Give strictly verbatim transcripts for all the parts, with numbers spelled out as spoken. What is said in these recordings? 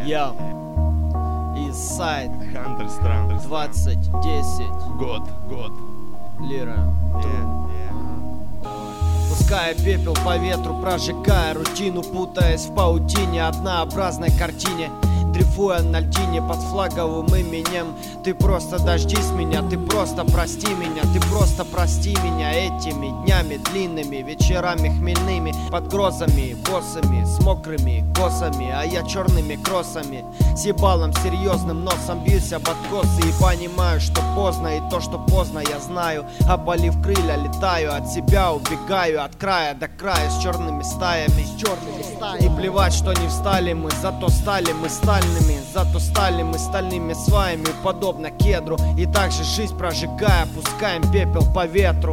Я Eastside Хантер Стран двадцать десять Год, год Лира. yeah, yeah. Пуская пепел по ветру, прожигая рутину, путаясь в паутине однообразной картине, дрейфуя на льдине под флаговым именем. Ты просто дождись меня, ты просто прости меня, ты просто прости меня этими днями длинными, вечерами хмельными, под грозами, боссами, с мокрыми косами, а я черными кроссами, с ебалом серьезным носом бьюсь об откосы и понимаю, что поздно, и то, что поздно, я знаю. Опалив крылья, летаю от себя, убегаю от края до края с черными стаями, с черными стаями. И плевать, что не встали мы, зато стали мы стальными, зато стали мы стальными сваями, подобно кедру. И также жизнь прожигая, пускаем пепел по ветру.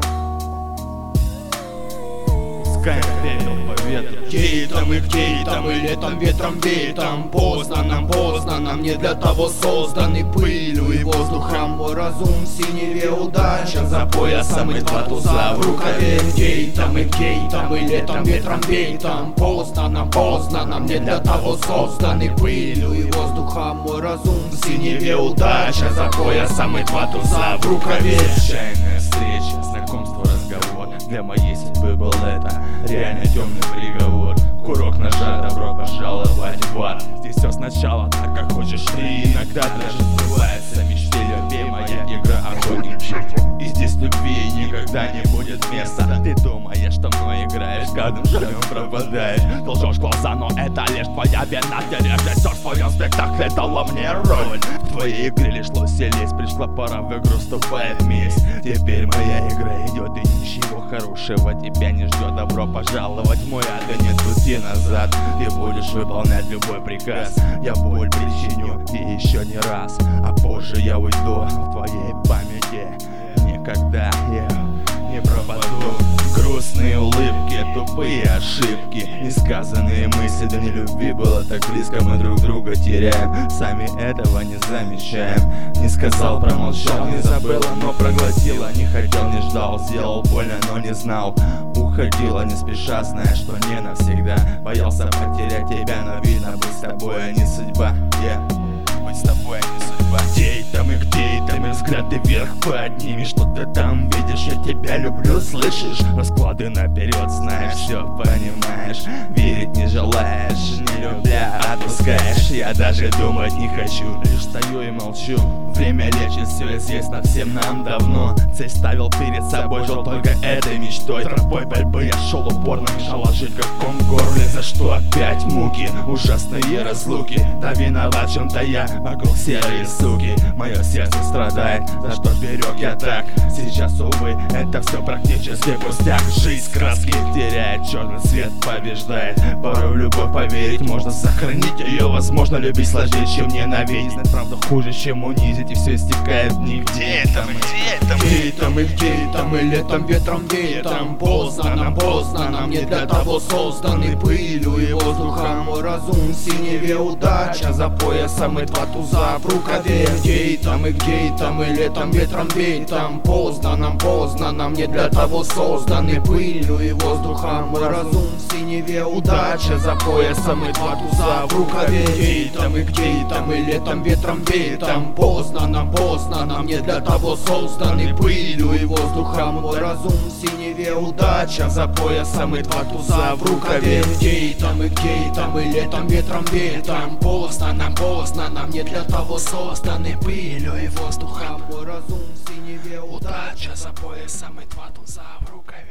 Пускаем пепел по ветру. Где там и где там, и летом ветром веет там. Поздно нам, поздно нам, не для того созданы пылью и воздухом. Мой разум в синеве, удача за поясом и два туза в рукаве. Где там и где там, и летом ветром веет там. Поздно нам, поздно нам, не для того созданы пылью и воздухом. Мой разум в синеве, удача за поясом и два туза в рукаве. Случайная встреча, знакомство, разговор. Для моей судьбы был это реально темный приговор. Курок ножа, добро пожаловать в ад. Здесь все сначала так, как хочешь ты. Иногда даже сбывается мечте, любимая игра огонь. И здесь любви никогда не будет места. Ты думаешь, что мной играешь, каждым шагом пропадаешь. Ты лжешь глаза, но это лишь твоя вина. Ты режиссер в своем спектакле дала мне роль. В твоей игре лишь лось, пришла пора, в игру вступает месть. Теперь моя игра идет, и ничего хорошего тебя не ждет. Добро пожаловать в мой ад, и нет пути назад. Ты будешь выполнять любой приказ. Я боль причиню и еще не раз, а позже я уйду в твоей памяти. Никогда я не пропаду. Грустные улыбки, тупые ошибки, несказанные мысли, да не любви было так близко. Мы друг друга теряем, сами этого не замечаем. Не сказал, промолчал, не забыла, но проглотила. Не хотел, не ждал, сделал больно, но не знал. Уходила не спеша, зная, что не навсегда. Боялся потерять тебя, но видно, быть с тобой, а не судьба. Yeah. Быть с тобой, а не судьба. Где там и где там, и взгляды вверх подними. Что ты там видишь, я тебя люблю, слышишь? Расклады наперед, знаешь, все понимаешь. Верить не желаешь, не любя отпускаешь. Я даже думать не хочу, лишь стою и молчу. Время лечит, все известно всем нам давно. Цель ставил перед собой, жил только этой мечтой. Тропой борьбы я шел упорно, мешала жить как ком в горле. За что опять муки, ужасные разлуки? Да виноват в чем-то я, вокруг серые суки. Мое сердце страдает, за что берег я так. Сейчас, увы, это все практически пустяк. Жизнь краски теряет, черный свет побеждает. Порой в любовь поверить можно, сохранить ее возможно. Любить сложнее, чем ненавидеть. Знать правду хуже, чем унизить. И все стекает в них. Где там и где там? Где там и где там, и летом ветром веет там. Поздно нам, поздно нам, не для того созданы пылью и воздухом. Мой разум в синеве, удача за поясом и два туза в рукаве. Где там и где там, и летом ветром веет там. Поздно нам, поздно нам, не для того созданы пылью и воздухом. Мой разум в синеве, удача за поясом и два туза в рукаве. Где там и где там, и летом ветром веет там. Поздно нам, поздно нам, не для того созданы пылью и воздухом. Мой разум в синеве, удача за поясом и два туза в рукаве. Где там и где там, и летом ветром веет там. Поздно нам, поздно нам, не для того созданы пылью и воздухом. Мой разум в синеве, удача за поясом и два туза в рукаве.